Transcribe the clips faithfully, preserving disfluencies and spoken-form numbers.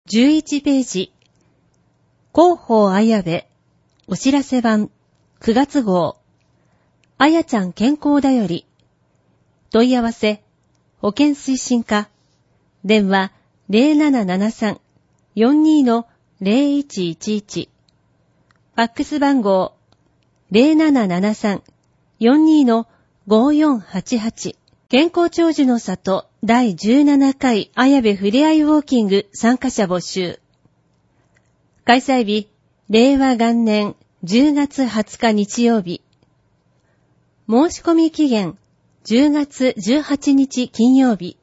じゅういちページ、広報綾部、お知らせ版、くがつ号、あやちゃん健康だより、問い合わせ、保険推進課、電話 ゼロななななさん よんに の ゼロいちいちいち、ファックス番号 ゼロななななさん よんに の ごよんはちはち、健康長寿の里だいじゅうななかい綾部ふれあいウォーキング参加者募集。開催日、れいわがんねんじゅうがつはつか日曜日。申し込み期限、じゅうがつじゅうはちにち金曜日。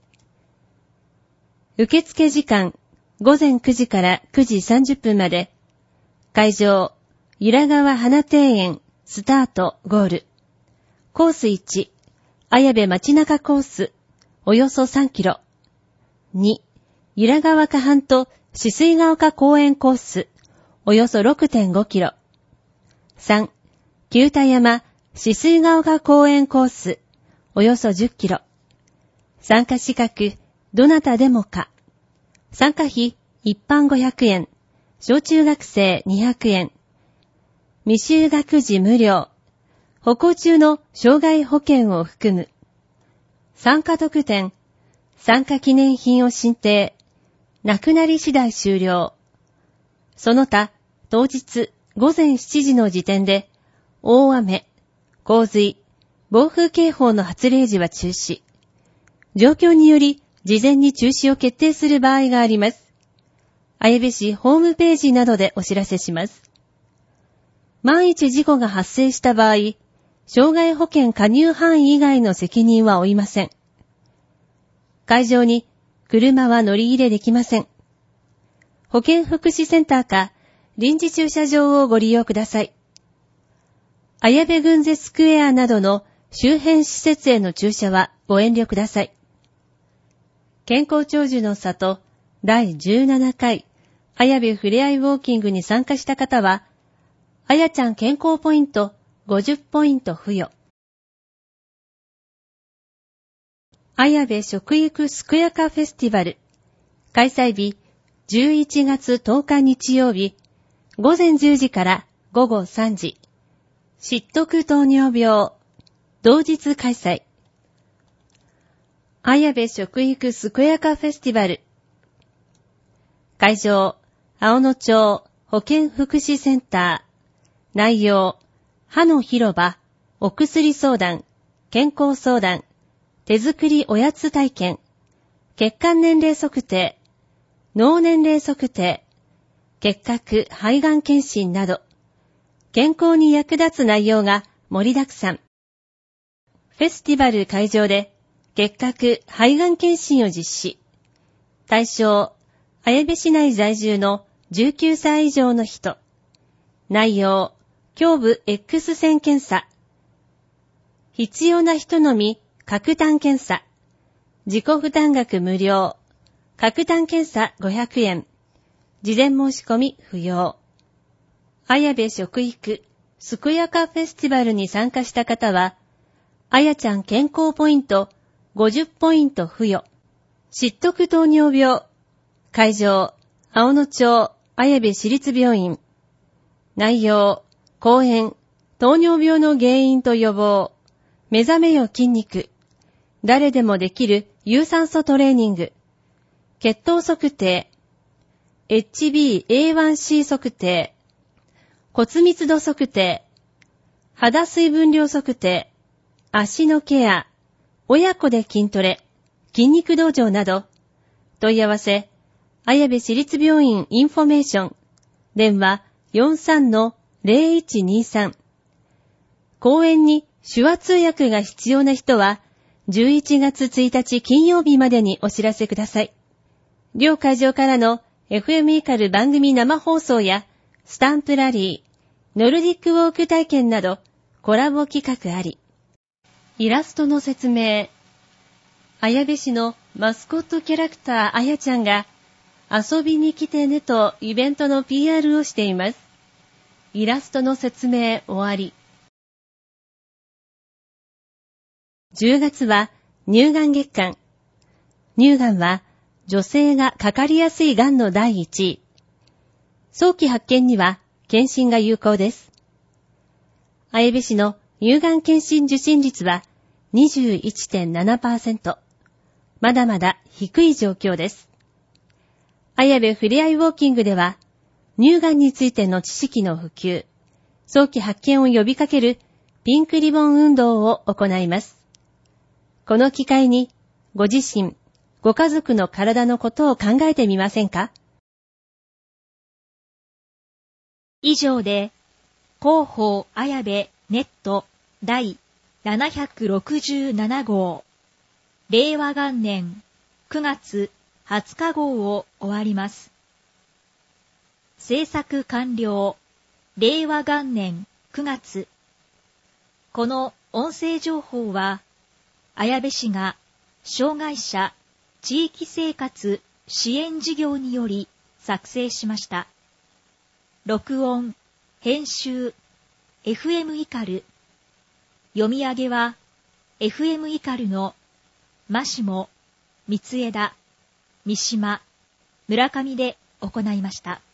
受付時間、ごぜんくじからくじさんじゅっぷんまで。会場、由良川花庭園、スタート、ゴール。コースいち、綾部街中コース、およそさんキロ。に、由良川河畔と止水ヶ丘公園コース、およそ ろくてんごキロ。さん、久田山、止水ヶ丘公園コース、およそじゅっキロ。参加資格、どなたでもか。参加費、一般ごひゃくえん、小中学生にひゃくえん。未就学時無料。歩行中の障害保険を含む。参加特典、参加記念品を申請。なくなり次第終了。その他、当日ごぜんしちじの時点で、大雨、洪水、暴風警報の発令時は中止。状況により、事前に中止を決定する場合があります。綾部市ホームページなどでお知らせします。万一事故が発生した場合、障害保険加入範囲以外の責任は負いません。会場に車は乗り入れできません。保健福祉センターか臨時駐車場をご利用ください。綾部郡瀬スクエアなどの周辺施設への駐車はご遠慮ください。健康長寿の里だいじゅうななかい綾部ふれあいウォーキングに参加した方は、あやちゃん健康ポイントごじゅっポイント付与。綾部食育すくやかフェスティバル。開催日、じゅういちがつとおか日曜日、ごぜんじゅうじからごごさんじ。知得糖尿病。同日開催。綾部食育すくやかフェスティバル。会場、青野町保健福祉センター。内容、歯の広場、お薬相談、健康相談、手作りおやつ体験、血管年齢測定、脳年齢測定、結核肺がん検診など、健康に役立つ内容が盛りだくさん。フェスティバル会場で結核肺がん検診を実施。対象、綾部市内在住のじゅうきゅうさい以上の人。内容、胸部 X 線検査。必要な人のみ、各単検査。自己負担額無料。各単検査ごひゃくえん。事前申し込み不要。綾部食育、すくやかフェスティバルに参加した方は、あやちゃん健康ポイントごじゅっポイント付与。知得糖尿病。会場、青野町綾部市立病院。内容、講演、糖尿病の原因と予防、目覚めよ筋肉、誰でもできる有酸素トレーニング、血糖測定、エイチビーエーワンシー 測定、骨密度測定、肌水分量測定、足のケア、親子で筋トレ、筋肉道場など、問い合わせ、綾部市立病院インフォメーション、電話 よんさんのゼロいちにさん。講演に手話通訳が必要な人は、じゅういちがつついたち金曜日までにお知らせください。両会場からの エフエム イカル番組生放送や、スタンプラリー、ノルディックウォーク体験など、コラボ企画あり。イラストの説明。綾部市のマスコットキャラクターあやちゃんが、遊びに来てねとイベントの ピーアール をしています。イラストの説明終わり。じゅうがつは乳がん月間。乳がんは女性がかかりやすいがんのだいいちい。早期発見には検診が有効です。綾部市の乳がん検診受診率は にじゅういってんななパーセント。まだまだ低い状況です。綾部ふれあいウォーキングでは、乳がんについての知識の普及、早期発見を呼びかけるピンクリボン運動を行います。この機会に、ご自身、ご家族の体のことを考えてみませんか？ 以上で、広報綾部ネット第ななひゃくろくじゅうななごう、れいわがんねんくがつはつかごうを終わります。制作完了、れいわがんねんくがつ。この音声情報は、綾部市が障害者地域生活支援事業により作成しました。録音、編集、エフエム イカル。読み上げは、エフエム イカルのマシモ、三枝、三島、村上で行いました。